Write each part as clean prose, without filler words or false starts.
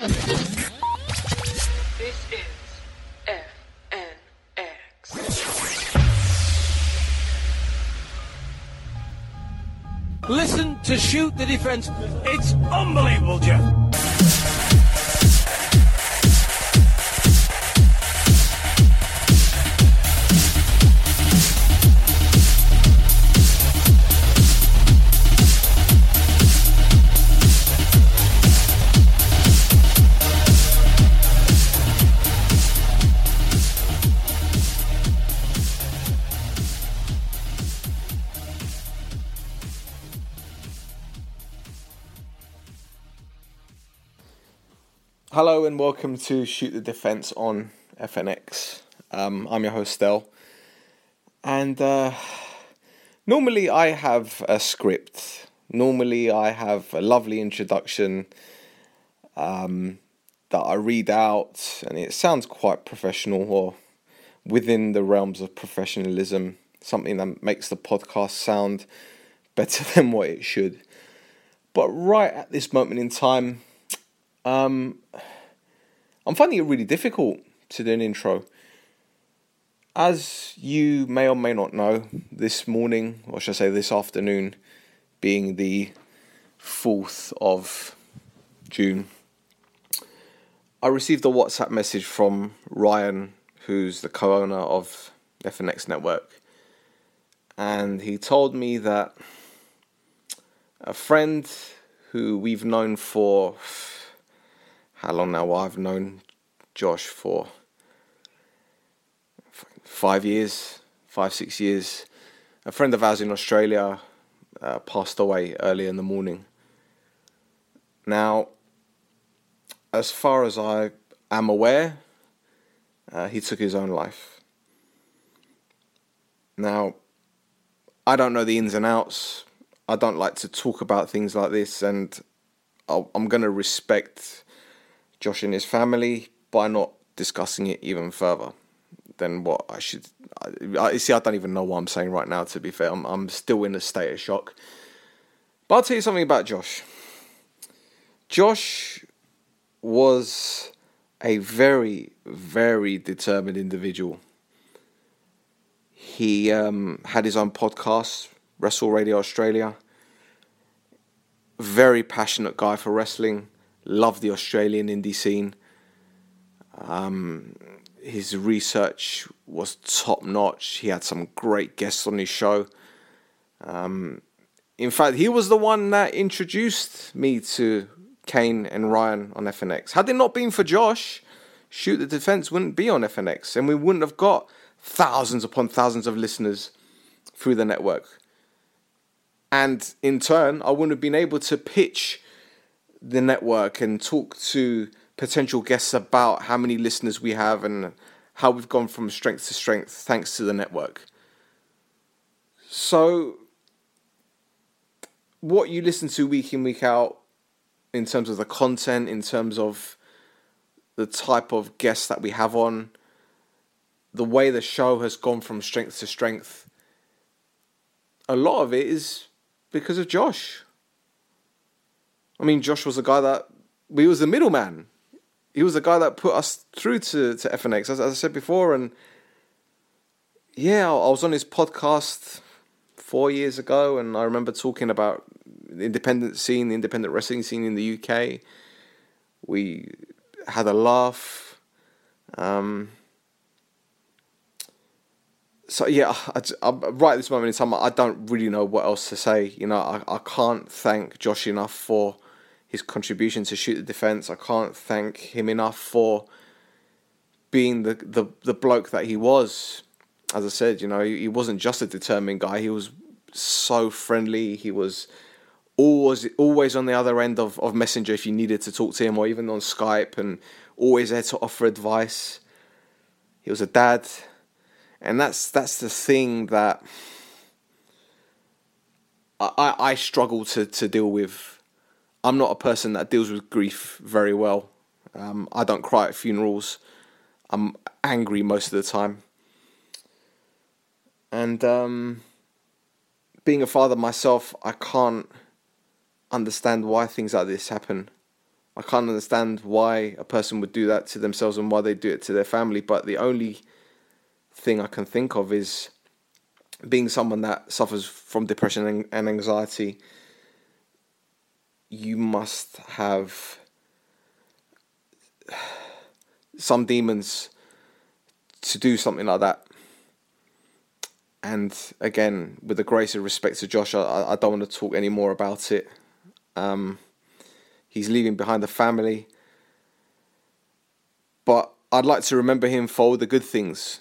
This is FNX. Listen to Shoot the Defense. It's unbelievable, Jeff. Hello and welcome to Shoot the Defense on FNX. I'm your host, Del. And normally I have a script. Normally I have a lovely introduction that I read out, and it sounds quite professional or within the realms of professionalism, something that makes the podcast sound better than what it should. But right at this moment in time, I'm finding it really difficult to do an intro. As you may or may not know, this morning, or should I say this afternoon, being the 4th of June, I received a WhatsApp message from Ryan, who's the co-owner of FNX Network. And he told me that a friend who we've known for... How long now? Well, I've known Josh for 5 years, 6 years. A friend of ours in Australia passed away early in the morning. Now, as far as I am aware, he took his own life. Now, I don't know the ins and outs. I don't like to talk about things like this, and I'm going to respect Josh and his family by not discussing it even further than what I should. I don't even know what I'm saying right now, to be fair. I'm still in a state of shock. But I'll tell you something about Josh. Josh was a very, very determined individual. He had his own podcast, Wrestle Radio Australia. Very passionate guy for wrestling. Loved the Australian indie scene. His research was top notch. He had some great guests on his show. In fact, he was the one that introduced me to Kane and Ryan on FNX. Had it not been for Josh, Shoot the Defense wouldn't be on FNX, and we wouldn't have got thousands upon thousands of listeners through the network. And in turn, I wouldn't have been able to pitch the network and talk to potential guests about how many listeners we have and how we've gone from strength to strength thanks to the network. So what you listen to week in, week out, in terms of the content, in terms of the type of guests that we have on, the way the show has gone from strength to strength, a lot of it is because of Josh. I mean, Josh was the guy that... He was the middleman. He was the guy that put us through to FNX, as I said before. And yeah, I was on his podcast 4 years ago, and I remember talking about the independent scene, the independent wrestling scene in the UK. We had a laugh. So yeah, right at this moment in time, I don't really know what else to say. You know, I can't thank Josh enough for his contribution to Shoot the Defense. I can't thank him enough for being the bloke that he was. As I said, you know, he wasn't just a determined guy. He was so friendly. He was always on the other end of Messenger if you needed to talk to him, or even on Skype, and always there to offer advice. He was a dad. And that's the thing that I struggle to deal with. I'm not a person that deals with grief very well. I don't cry at funerals. I'm angry most of the time. And being a father myself, I can't understand why things like this happen. I can't understand why a person would do that to themselves and why they do it to their family. But the only thing I can think of is being someone that suffers from depression and anxiety. You must have some demons to do something like that. And again, with the grace and respect to Josh, I don't want to talk any more about it. He's leaving behind a family. But I'd like to remember him for all the good things.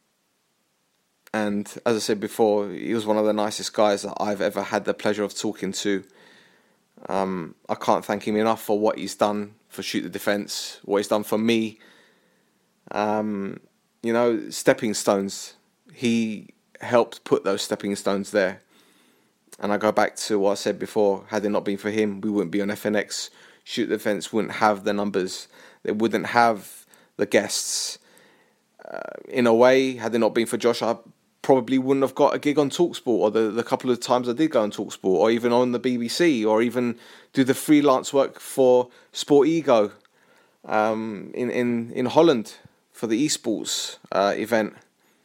And as I said before, he was one of the nicest guys that I've ever had the pleasure of talking to. I can't thank him enough for what he's done for Shoot the Defence, what he's done for me. Stepping stones. He helped put those stepping stones there. And I go back to what I said before. Had it not been for him, we wouldn't be on FNX. Shoot the Defence wouldn't have the numbers. They wouldn't have the guests. In a way, had it not been for Josh, I probably wouldn't have got a gig on TalkSport, or the couple of times I did go on TalkSport, or even on the BBC, or even do the freelance work for Sport Ego in Holland for the esports event.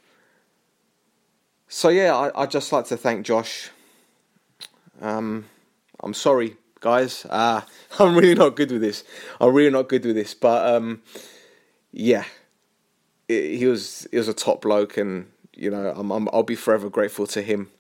So yeah, I'd just like to thank Josh. I'm sorry, guys. I'm really not good with this. But yeah, he was a top bloke, and I'll be forever grateful to him.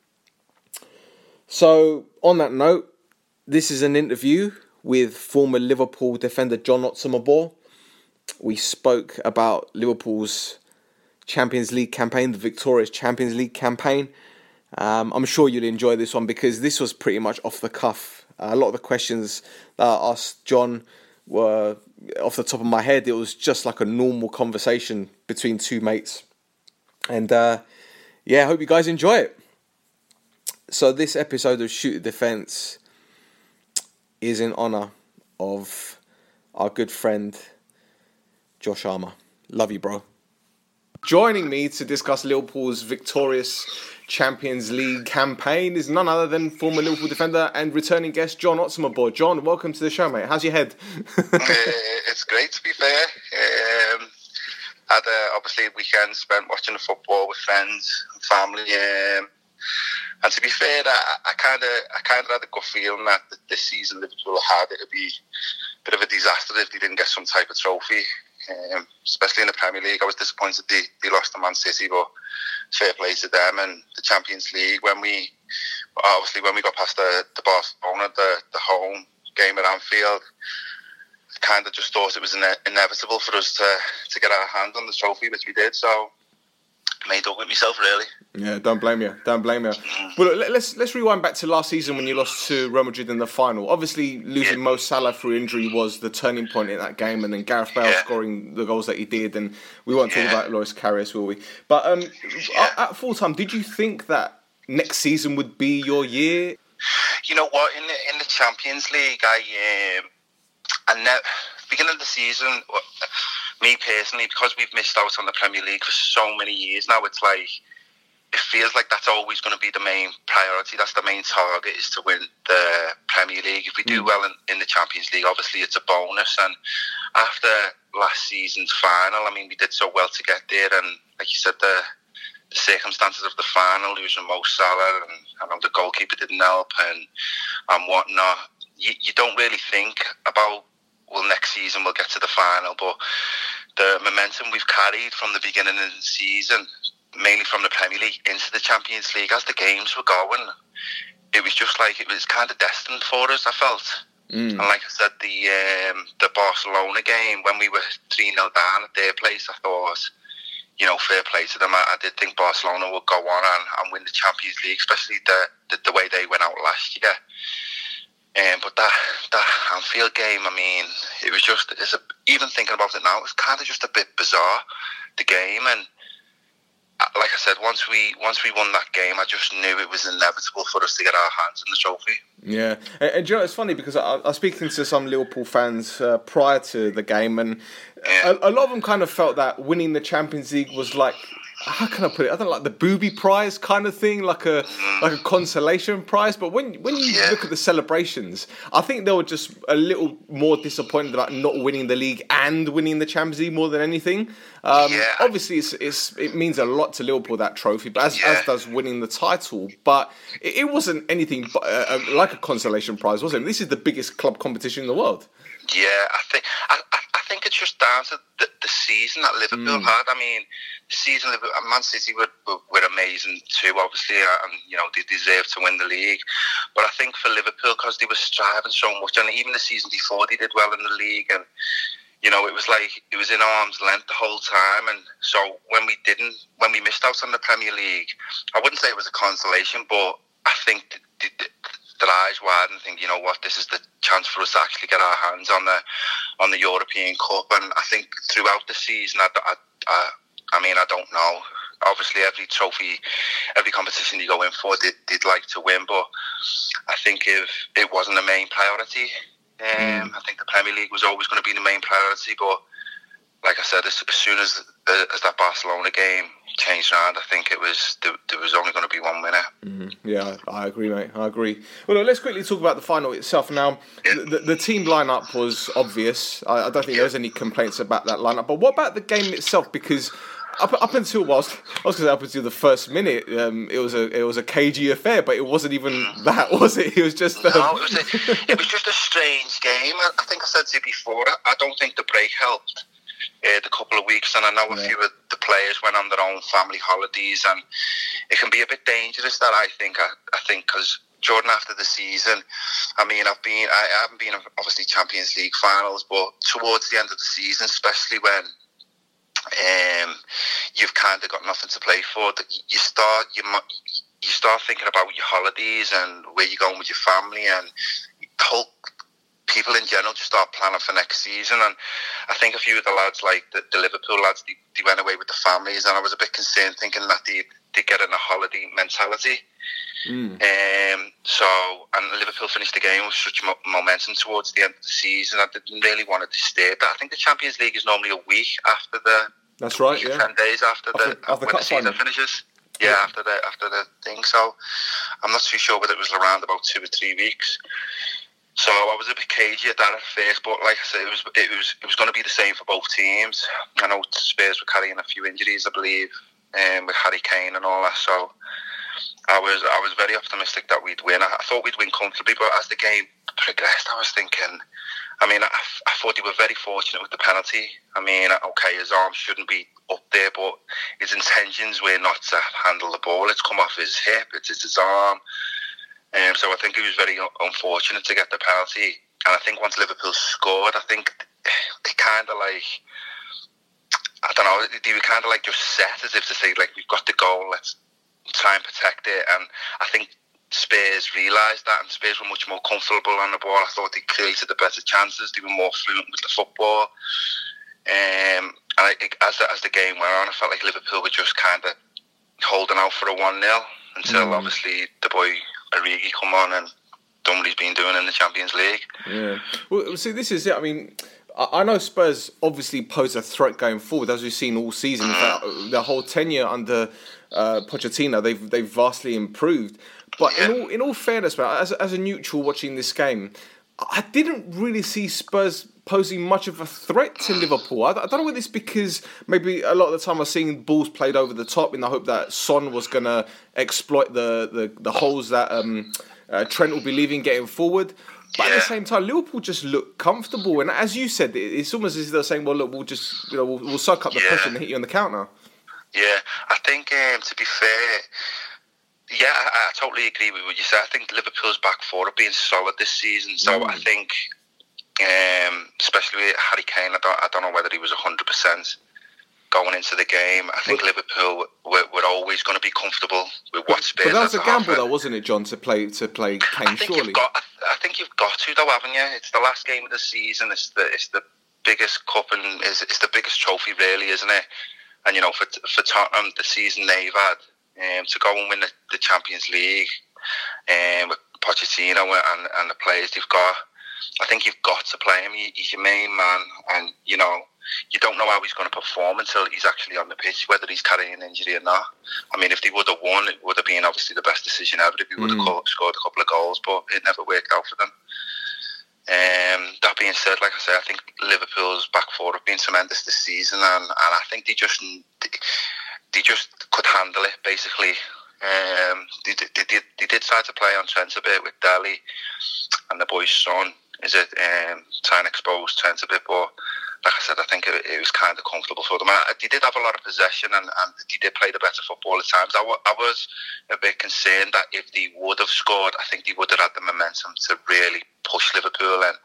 So on that note, this is an interview with former Liverpool defender John Otsamabor. We spoke about Liverpool's Champions League campaign, the victorious Champions League campaign. I'm sure you'll enjoy this one because this was pretty much off the cuff. A lot of the questions that I asked John were off the top of my head. It was just like a normal conversation between two mates. And I hope you guys enjoy it. So this episode of Shoot the Defence is in honour of our good friend Josh Armour. Love you, bro. Joining me to discuss Liverpool's victorious Champions League campaign is none other than former Liverpool defender and returning guest John Otsamabor. John, welcome to the show, mate. How's your head? It's great, to be fair. Had obviously a weekend spent watching the football with friends and family. And to be fair, I kind of had a good feeling that this season Liverpool had, it would be a bit of a disaster if they didn't get some type of trophy. Especially in the Premier League, I was disappointed they lost to Man City, but fair play to them. And the Champions League, when we got past the Barcelona, the home game at Anfield, I kind of just thought it was inevitable for us to get our hands on the trophy, which we did. So I made up with myself, really. Yeah, don't blame you. Well, look, let's rewind back to last season when you lost to Real Madrid in the final. Obviously, losing Mo Salah through injury was the turning point in that game, and then Gareth Bale scoring the goals that he did, and we won't talk about Loris Karius, will we? But at full time, did you think that next season would be your year? You know what? In the Champions League, beginning of the season, me personally, because we've missed out on the Premier League for so many years now, it's like, it feels like that's always going to be the main priority. That's the main target, is to win the Premier League. If we do well in the Champions League, obviously it's a bonus. And after last season's final, I mean, we did so well to get there. And like you said, the circumstances of the final, losing Mo Salah, and I know the goalkeeper didn't help and whatnot. You don't really think about, well, next season we'll get to the final. But the momentum we've carried from the beginning of the season, mainly from the Premier League into the Champions League, as the games were going, it was just like it was kind of destined for us, I felt. And like I said, the Barcelona game, when we were 3-0 down at their place, I thought, fair play to them. I did think Barcelona would go on and win the Champions League, especially the way they went out last year. But that Anfield game, I mean, it was just, even thinking about it now, it's kind of just a bit bizarre, the game. And like I said, once we won that game, I just knew it was inevitable for us to get our hands on the trophy. Yeah, and you know, it's funny because I was speaking to some Liverpool fans prior to the game, and a lot of them kind of felt that winning the Champions League was like how can I put it? I don't know, like the booby prize kind of thing, like a consolation prize. But when you look at the celebrations, I think they were just a little more disappointed about not winning the league and winning the Champions League more than anything. Obviously, it means a lot to Liverpool, that trophy, but as does winning the title. But it wasn't anything but, like a consolation prize, was it? This is the biggest club competition in the world. Yeah, I think it's just down to the season that Liverpool had. I mean, the season Man City were amazing too, obviously, and they deserved to win the league. But I think for Liverpool, because they were striving so much, and even the season before they did well in the league, and it was like it was in arm's length the whole time. And so when we missed out on the Premier League, I wouldn't say it was a consolation, but I think their eyes wide and think, you know what, this is the chance for us to actually get our hands on the European Cup. And I think throughout the season, I mean, I don't know. Obviously, every trophy, every competition you go in for, they'd like to win. But I think if it wasn't the main priority, I think the Premier League was always going to be the main priority. But like I said, as soon as that Barcelona game changed around, I think there was only going to be one winner. Mm-hmm. Yeah, I agree, mate. I agree. Well, look, let's quickly talk about the final itself. Now, the team lineup was obvious. I don't think there was any complaints about that lineup. But what about the game itself? Because up until up until the first minute, it was a cagey affair, but it wasn't even that, was it? It was just no, it was just a strange game. I think I said to you before, I don't think the break helped. The couple of weeks, and I know a few of the players went on their own family holidays, and it can be a bit dangerous. That I think because Jordan, after the season, I mean, I haven't been obviously Champions League finals, but towards the end of the season, especially when you've kind of got nothing to play for, that you start thinking about your holidays and where you're going with your family, and the whole people in general just start planning for next season. And I think a few of the lads, like the Liverpool lads, they went away with the families, and I was a bit concerned thinking that they get in a holiday mentality. And Liverpool finished the game with such momentum towards the end of the season. I didn't really want to disturb that. I think the Champions League is normally a week after the. That's right. Yeah. 10 days after when the season finishes. Yeah, after the thing. So I'm not too sure whether it was around about 2 or 3 weeks. So I was a bit cagey at that at first, but like I said, it was going to be the same for both teams. I know Spurs were carrying a few injuries, I believe, with Harry Kane and all that. So I was very optimistic that we'd win. I thought we'd win comfortably, but as the game progressed, I was thinking. I mean, I thought they were very fortunate with the penalty. I mean, okay, his arm shouldn't be up there, but his intentions were not to handle the ball. It's come off his hip. It's his arm. So I think he was very unfortunate to get the penalty. And I think once Liverpool scored, I think they kind of like, I don't know, they were kind of like just set as if to say, like, we've got the goal, let's try and protect it. And I think Spurs realised that, and Spurs were much more comfortable on the ball. I thought they created the better chances. They were more fluent with the football. And as the game went on, I felt like Liverpool were just kind of holding out for a 1-0 until obviously the boy Origi come on and done what he's been doing in the Champions League. Yeah. Well, see, this is it. I mean, I know Spurs obviously pose a threat going forward, as we've seen all season. The whole tenure under Pochettino, they've vastly improved. But in all fairness, man, as a neutral watching this game, I didn't really see Spurs posing much of a threat to Liverpool. I don't know whether it's because maybe a lot of the time I was seeing balls played over the top in the hope that Son was going to exploit the holes that Trent will be leaving getting forward. But at the same time, Liverpool just looked comfortable. And as you said, it's almost as if they're saying, well, look, we'll just, we'll suck up the pressure and hit you on the counter. Yeah, I think, to be fair, I totally agree with what you said. I think Liverpool's back four have been solid this season. So I think, especially with Harry Kane, I don't know whether he was 100% going into the game. I think Liverpool were always going to be comfortable with what Spurs. But that was a gamble, though, wasn't it, John, to play Kane? Surely. I think you've got to, though, haven't you? It's the last game of the season. It's the biggest cup and it's the biggest trophy, really, isn't it? And for Tottenham, the season they've had, to go and win the Champions League with Pochettino and the players they've got, I think you've got to play him. He's your main man, and you don't know how he's going to perform until he's actually on the pitch, whether he's carrying an injury or not. I mean, if they would have won, it would have been obviously the best decision ever if he would have scored a couple of goals, but it never worked out for them. That being said, like I said, I think Liverpool's back four have been tremendous this season, and I think they just could handle it, basically. They did try to play on Trent a bit with Dele and the boy's son. Trying to expose Trent a bit, but like I said, I think it was kind of comfortable for them. They did have a lot of possession and they did play the better football at times. I was a bit concerned that if they would have scored, I think they would have had the momentum to really push Liverpool in.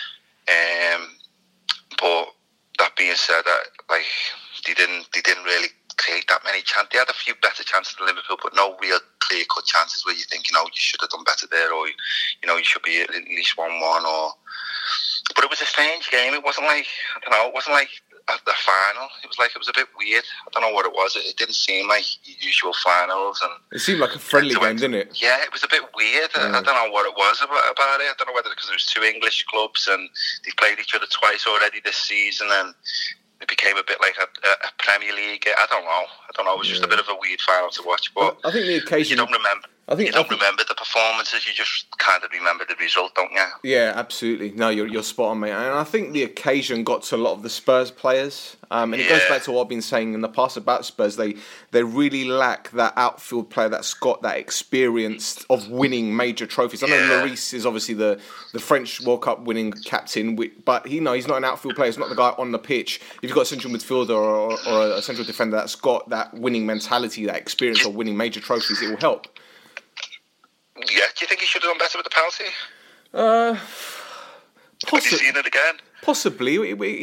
But that being said, they didn't really create that many chances. They had a few better chances than Liverpool, but no real clear-cut chances where you think, you should have done better there, or you should be at least 1-1. But it was a strange game. It wasn't like it wasn't like the final. It was a bit weird. I don't know what it was. It didn't seem like usual finals, and it seemed like a friendly game, didn't it? Yeah, it was a bit weird. Yeah. I don't know what it was about it. I don't know whether because there was two English clubs and they played each other twice already this season, and it became a bit like a Premier League. I don't know. It was just a bit of a weird final to watch. But I think the occasion. You don't remember. You don't remember the performances. You just kind of remember the result, don't you? Yeah, absolutely. No, you're spot on, mate. And I think the occasion got to a lot of the Spurs players. And it goes back to what I've been saying in the past about Spurs. They really lack that outfield player that's got that experience of winning major trophies. I know Lloris is obviously the French World Cup winning captain, but he's not an outfield player. He's not the guy on the pitch. If you've got a central midfielder or a central defender that's got that winning mentality, that experience of winning major trophies, it will help. Yeah, do you think he should have done better with the penalty? Have you seen it again? Possibly.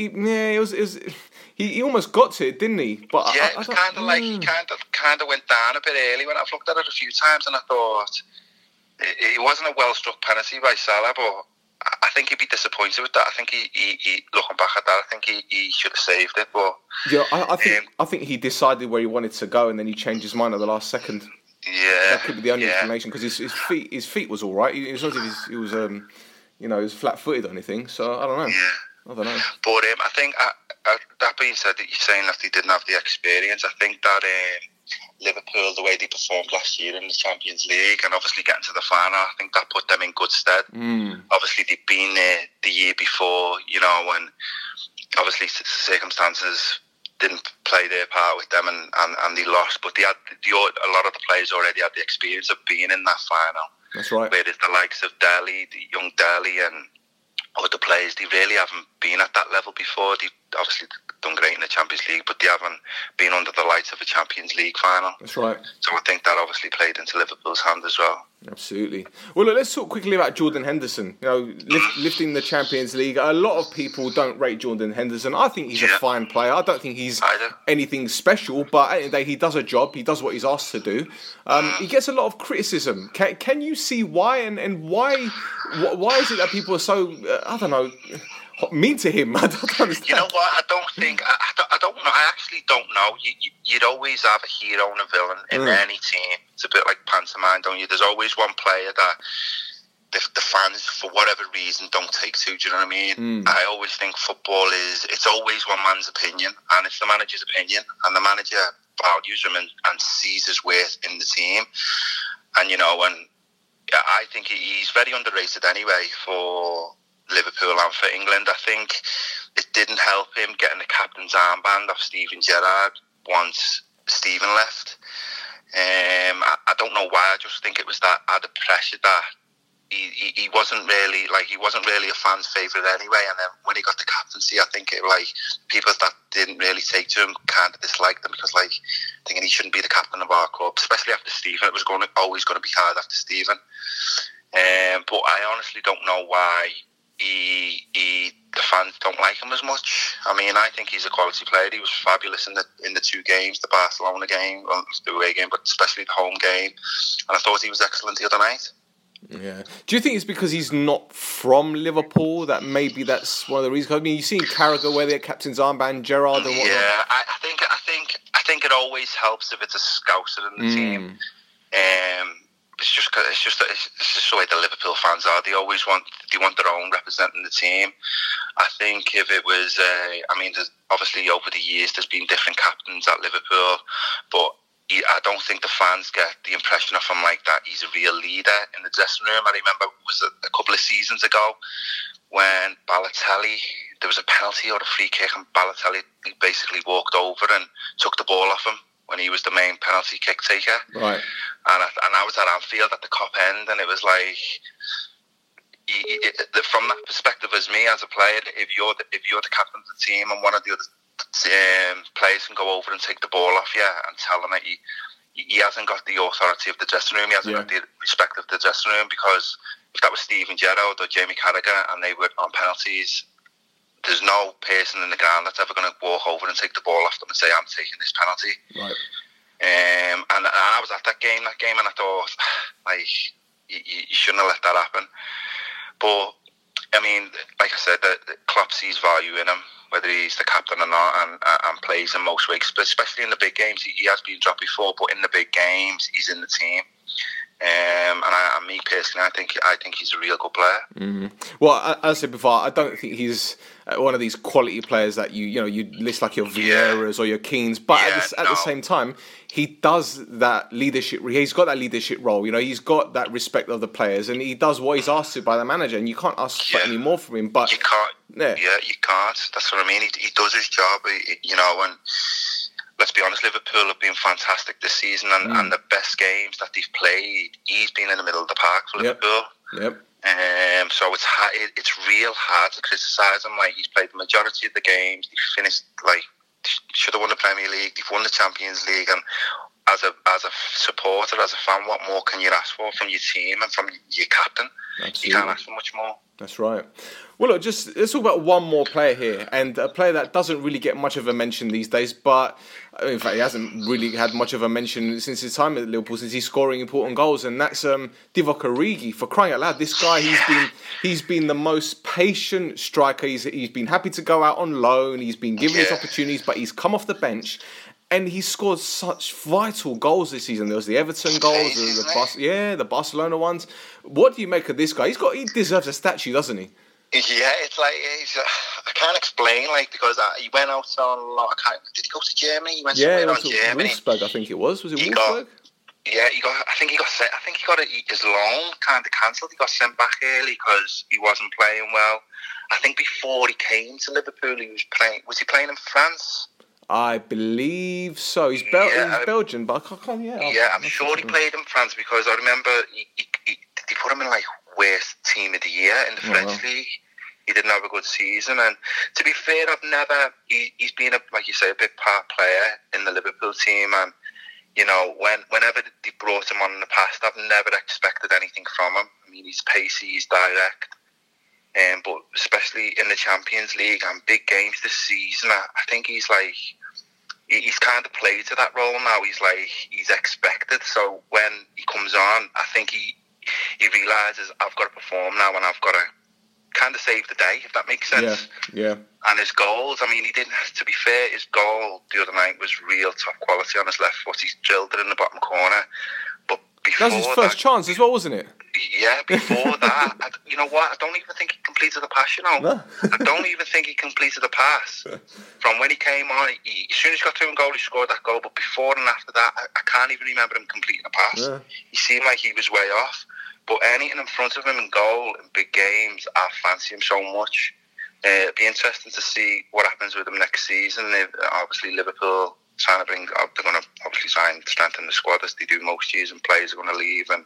He almost got to it, didn't he? But yeah, it was kind of like he kind of went down a bit early. When I've looked at it a few times, and I thought it wasn't a well struck penalty by Salah, but I think he'd be disappointed with that. I think he looking back at that, I think he should have saved it. But yeah, I think he decided where he wanted to go, and then he changed his mind at the last second. Yeah, that could be the only explanation, because his feet was all right. It's not as if he was he was flat-footed or anything. So I don't know. Yeah. I don't know. But I think that being said, that you're saying that they didn't have the experience. I think that Liverpool, the way they performed last year in the Champions League, and obviously getting to the final, I think that put them in good stead. Obviously, they'd been there the year before, and obviously circumstances didn't play their part with them, and they lost. But they had a lot of the players already had the experience of being in that final. That's right. Whereas the likes of Dele, the young Dele, and other players, they really haven't been at that level before. They obviously done great in the Champions League, but they haven't been under the lights of a Champions League final. That's right. So I think that obviously played into Liverpool's hand as well. Absolutely. Well, look, let's talk quickly about Jordan Henderson. Lifting the Champions League. A lot of people don't rate Jordan Henderson. I think he's a fine player. I don't think he's anything special, but at the end of the day, he does a job. He does what he's asked to do. He gets a lot of criticism. Can you see why? And why is it that people are so, mean to him? I don't understand. You know what? I don't think. I don't know. I actually don't know. You'd always have a hero and a villain in any team. It's a bit like pantomime, don't you? There's always one player that the fans, for whatever reason, don't take to. Do you know what I mean? I always think football it's always one man's opinion, and it's the manager's opinion, and the manager values him and sees his worth in the team. And I think he's very underrated anyway for Liverpool and for England. I think it didn't help him getting the captain's armband off Steven Gerrard once Steven left. I don't know why. I just think it was that added pressure that he wasn't really a fan's favourite anyway. And then when he got the captaincy, I think people that didn't really take to him kind of disliked him, because thinking he shouldn't be the captain of our club, especially after Steven. It was always going to be hard after Steven. But I honestly don't know why the fans don't like him as much. I mean, I think he's a quality player. He was fabulous in the two games, the Barcelona game, the away game, but especially the home game. And I thought he was excellent the other night. Yeah. Do you think it's because he's not from Liverpool that maybe that's one of the reasons? I mean, you've seen Carragher wear their captain's armband, Gerrard and whatnot. Yeah, I think it always helps if it's a Scouser in the team. it's just the way the Liverpool fans are. They always want their own representing the team. I think if it was, there's obviously over the years there's been different captains at Liverpool, but I don't think the fans get the impression of him like that. He's a real leader in the dressing room. I remember it was a couple of seasons ago when Balotelli, there was a penalty or a free kick, and Balotelli basically walked over and took the ball off him when he was the main penalty kick taker. Right. And I was at Anfield at the Cop End, and it was like, from that perspective, as me as a player, if you're the captain of the team and one of the other players can go over and take the ball off you and tell him that he hasn't got the authority of the dressing room, he hasn't got the respect of the dressing room, because if that was Steven Gerrard or Jamie Carragher and they were on penalties, there's no person in the ground that's ever going to walk over and take the ball off them and say, I'm taking this penalty. Right. And I was at that game, and I thought, like, you shouldn't have let that happen. But, I mean, like I said, the Klopp sees value in him, whether he's the captain or not, and plays in most weeks, but especially in the big games. He has been dropped before, but in the big games, he's in the team. And me personally, I think he's a real good player. Mm-hmm. Well, as I said before, I don't think he's one of these quality players that you list like your Vieiras or your Keanes, but at the same time, he does that leadership. He's got that leadership role. He's got that respect of the players, and he does what he's asked to by the manager. And you can't ask for any more from him. But you can't. You can't. That's what I mean. He does his job. And let's be honest, Liverpool have been fantastic this season, and the best games that they've played, he's been in the middle of the park for Liverpool. Yep. So it's real hard to criticise him. Like, he's played the majority of the games. He finished, like, should have won the Premier League. They've won the Champions League, and as a supporter, as a fan, what more can you ask for from your team and from your captain? Absolutely. You can't ask for much more. That's right. Well, look, let's talk about one more player here, and a player that doesn't really get much of a mention these days, but in fact, he hasn't really had much of a mention since his time at Liverpool, since he's scoring important goals, and that's Divock Origi. For crying out loud, this guy, he's been the most patient striker. He's been happy to go out on loan. He's been given his opportunities, but he's come off the bench. And he scored such vital goals this season. There was the Everton goals, the Barcelona ones. What do you make of this guy? He deserves a statue, doesn't he? Yeah, it's like I can't explain, like, because he went out on a lot. Did he go to Germany? He went somewhere on Germany. Wolfsburg, I think it was. Was it Wolfsburg? I think he got his loan kind of cancelled. He got sent back early because he wasn't playing well. I think before he came to Liverpool, he was playing. Was he playing in France? I believe so. He's Belgian, but I can't. I'm sure he played in France, because I remember they put him in like worst team of the year in the French league. He didn't have a good season, and to be fair, he's been like you say, a big part player in the Liverpool team, and whenever they brought him on in the past, I've never expected anything from him. I mean, he's pacey, he's direct. But especially in the Champions League and big games this season, I think he's kind of played to that role now. He's expected. So when he comes on, I think he realises, I've got to perform now, and I've got to kind of save the day, if that makes sense. Yeah. And his goals, I mean, he didn't. To be fair, his goal the other night was real top quality on his left foot. He's drilled it in the bottom corner. But before that was his first chance as well, wasn't it? Yeah, before that, you know what? I don't even think he completed the pass, No. I don't even think he completed the pass. From when he came on, as soon as he got to him goal, he scored that goal. But before and after that, I can't even remember him completing a pass. Yeah. He seemed like he was way off. But anything in front of him in goal in big games, I fancy him so much. It'd be interesting to see what happens with him next season. Obviously, Liverpool they're going to obviously try and strengthen the squad as they do most years, and players are going to leave, and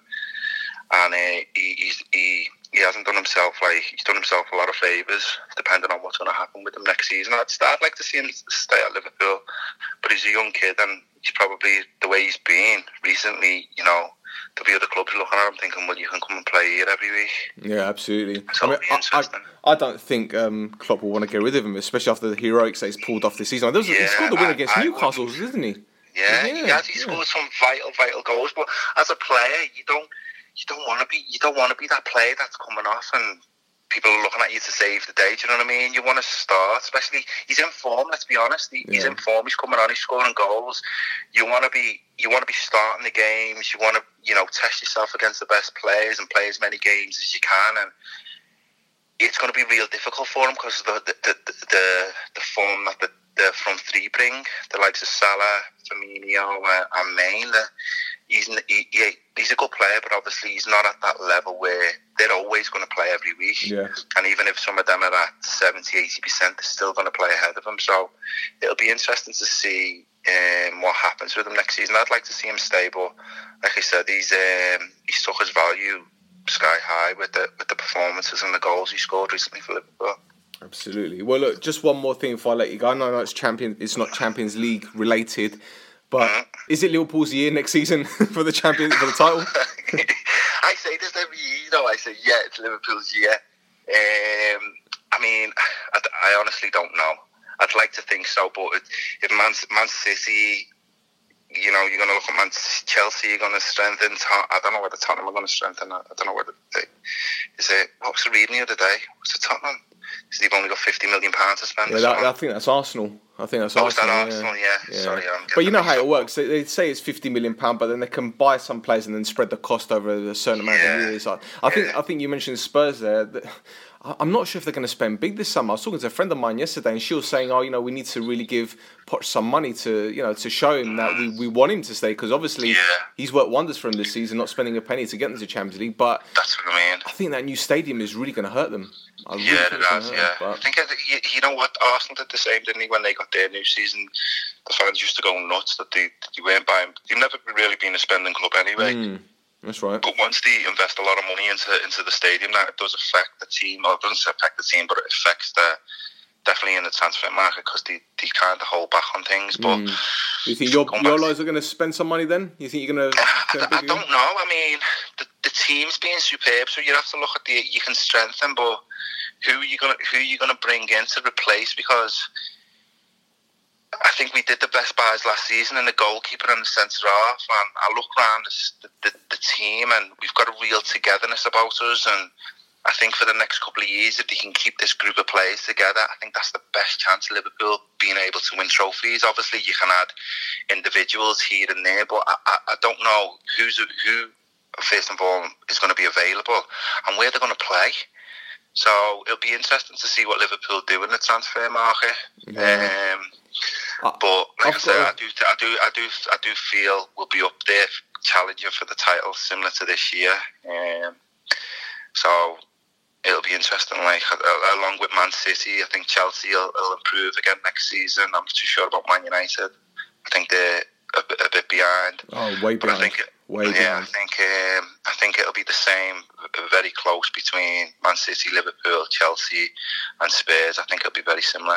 he hasn't done himself he's done himself a lot of favours depending on what's going to happen with him next season. I'd like to see him stay at Liverpool, but he's a young kid, and he's probably, the way he's been recently, there'll be other clubs looking at him thinking, well, you can come and play here every week. Yeah, absolutely. So I don't think Klopp will want to get rid of him, especially after the heroics that he's pulled off this season. He scored the win against Newcastle, didn't he? Yeah, he has. He scored some vital goals, but as a player, you don't want to be that player that's coming off and people are looking at you to save the day. Do you know what I mean? You want to start, especially he's in form. Let's be honest. He's in form. He's coming on. He's scoring goals. You want to be starting the games. You want to, test yourself against the best players and play as many games as you can. And it's going to be real difficult for him because of the form that the front three bring, the likes of Salah, Firmino, and Maine. He's a good player, but obviously he's not at that level where they're always going to play every week. Yeah. And even if some of them are at 70-80%, they're still going to play ahead of him. So it'll be interesting to see what happens with him next season. I'd like to see him stable. Like I said, he's took his value sky high with the performances and the goals he scored recently for Liverpool. Absolutely. Well, look, just one more thing before I let you go. I know it's not Champions League related, but is it Liverpool's year next season for the title? I say this every year. I say it's Liverpool's year. I honestly don't know. I'd like to think so, but if Man City, you're going to look at Chelsea, you're going to strengthen. I don't know whether Tottenham are going to strengthen. I don't know whether what was the reading the other day? Was it Tottenham? Because they've only got £50 million to spend. Yeah, I think that's Arsenal. Arsenal. Was that Arsenal? Yeah. Sorry, but you know how it works. They say it's £50 million, but then they can buy some players and then spread the cost over a certain amount of years. I think you mentioned Spurs there. I'm not sure if they're going to spend big this summer. I was talking to a friend of mine yesterday, and she was saying, we need to really give Poch some money to show him that we want him to stay, because obviously he's worked wonders for him this season, not spending a penny to get them to Champions League. But that's what I mean. I think that new stadium is really going to hurt them. I think you know what, Arsenal did the same, didn't he? When they got their new season, the fans used to go nuts that they weren't buying. They've never really been a spending club anyway. That's right. But once they invest a lot of money into the stadium, that does affect the team. Or it doesn't affect the team, but it affects definitely in the transfer market, because they kind of hold back on things. But you think your guys are going to spend some money then? You think you're going to? I don't know. I mean, the team's being superb, so you have to look at you can strengthen, but who are you going to bring in to replace? Because I think we did the best buys last season in the goalkeeper and the centre half, and I look around the team, and we've got a real togetherness about us. And I think for the next couple of years, if they can keep this group of players together, I think that's the best chance of Liverpool being able to win trophies. Obviously, you can add individuals here and there, but I don't know who first of all is going to be available and where they're going to play. So it'll be interesting to see what Liverpool do in the transfer market. But like I said, I do feel we'll be up there challenging for the title, similar to this year. So it'll be interesting. Like along with Man City, I think Chelsea will improve again next season. I'm not too sure about Man United. I think they're a bit behind. Oh, way behind. I think it'll be the same, very close between Man City, Liverpool, Chelsea, and Spurs. I think it'll be very similar.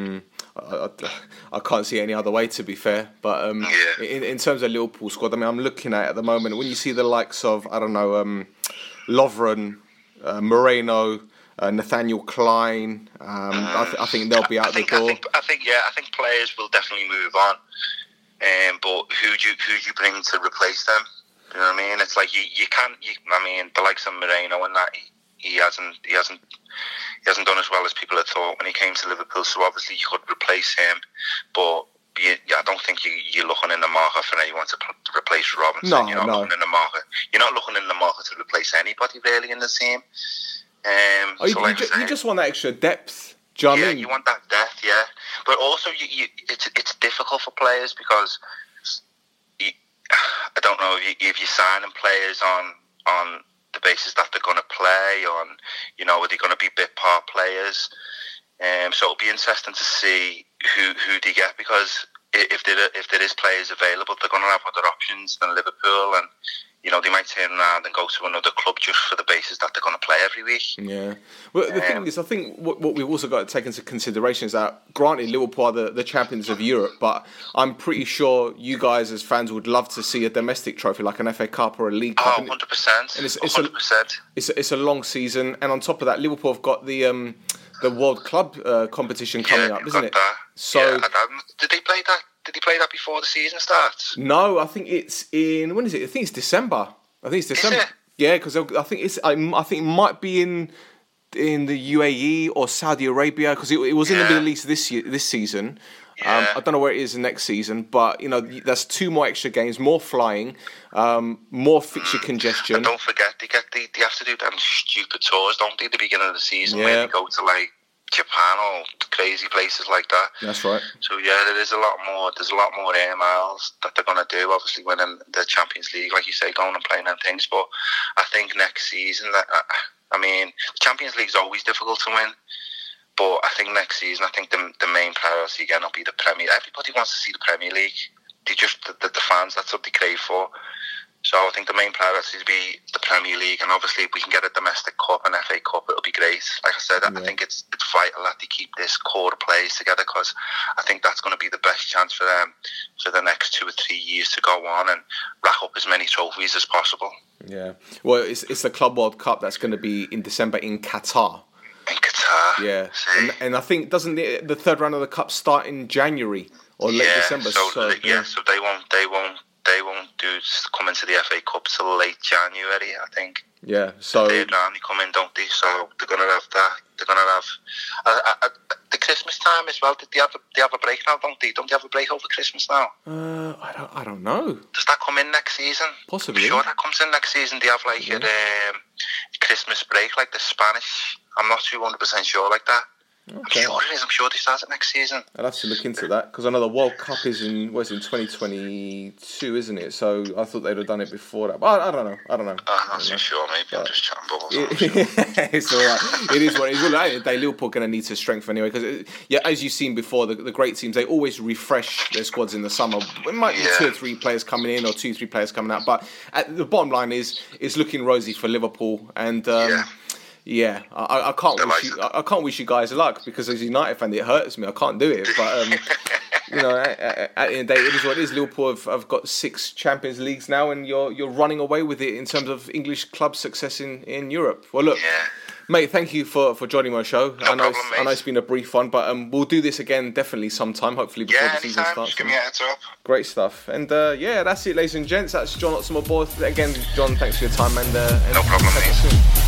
I can't see any other way, to be fair. But in terms of Liverpool squad, I mean, I'm looking at the moment, when you see the likes of, I don't know, Lovren, Moreno, Nathaniel Klein, I think they'll be out the door. I think players will definitely move on. But who do you bring to replace them? You know what I mean? It's like the likes of Moreno and that, he hasn't done as well as people had thought when he came to Liverpool. So obviously you could replace him, but I don't think you're looking in the market for anyone to replace Robinson. No, you're not looking in the market. You're not looking in the market to replace anybody really in the team. You just want that extra depth. Do you know what I mean? You want that depth, but also it's difficult for players, because I don't know if you're signing players on the basis that they're going to play, are they going to be bit part players? So it'll be interesting to see who they get, because if there is players available, they're going to have other options than Liverpool, and they might turn around and go to another club just for the basis that they're going to play every week. Yeah. Well, the thing is, I think what we've also got to take into consideration is that, granted, Liverpool are the champions of Europe, but I'm pretty sure you guys as fans would love to see a domestic trophy like an FA Cup or a League Cup. 100%. And 100%. It's a long season, and on top of that, Liverpool have got the World Club competition coming up, isn't it? That. So did they play that? Did he play that before the season starts? No, I think it's in, when is it? I think it's December. Is it? Yeah, because I think it might be in in the UAE or Saudi Arabia, because it was in the Middle East this season. Yeah. I don't know where it is next season, but that's 2 more extra games, more flying, more fixture congestion. And don't forget, they have to do them stupid tours, don't they? At the beginning of the season, where they go to like Japan or crazy places like that. That's right. So there's a lot more. There's a lot more air miles that they're going to do. Obviously, winning the Champions League, like you say, going and playing and things. But I think next season, the Champions League's always difficult to win. But I think next season, the main priority again will be the Premier. Everybody wants to see the Premier League. They just the fans. That's what they crave for. So I think the main priority will be the Premier League, and obviously if we can get a domestic cup and FA Cup, it'll be great. Like I said, I think it's vital that they keep this core of players together, because I think that's going to be the best chance for them for the next 2 or 3 years to go on and rack up as many trophies as possible. Yeah. Well, it's the Club World Cup that's going to be in December in Qatar. In Qatar. Yeah. And I think, doesn't the third round of the Cup start in January or late December? So they won't come into the FA Cup till late January, I think. Yeah, so the third round they come in, don't they? So they're gonna have that. They're gonna have the Christmas time as well. They have a break now, don't they? Don't they have a break over Christmas now? I don't know. Does that come in next season? Possibly. I'm sure that comes in next season. They have like a Christmas break, like the Spanish. I'm not 200% sure like that. Okay. I'm sure it is. I'm sure they start it next season. I'll have to look into that, because I know the World Cup is in 2022, isn't it? So I thought they'd have done it before that. But I don't know. I'm not too sure. Maybe I'm just chatting bubbles. It's all right. It is what it is. Well, at the end of the day, Liverpool are going to need to strengthen anyway, because as you've seen before, the great teams, they always refresh their squads in the summer. It might be 2 or 3 players coming in or 2 or 3 players coming out, but the bottom line is it's looking rosy for Liverpool, and. Yeah, I can't wish you guys luck, because as a United fan, it hurts me. I can't do it, but at the end of the day, it is what it is. Liverpool have got 6 Champions Leagues now, and you're running away with it in terms of English club success in Europe. Well, look, mate, thank you for joining my show. I know it's been a brief one, but we'll do this again definitely sometime, hopefully before the season starts. Just give me a heads up. Great stuff. And that's it, ladies and gents. That's John Oxenbourne. Again, John, thanks for your time, and no problem, mate.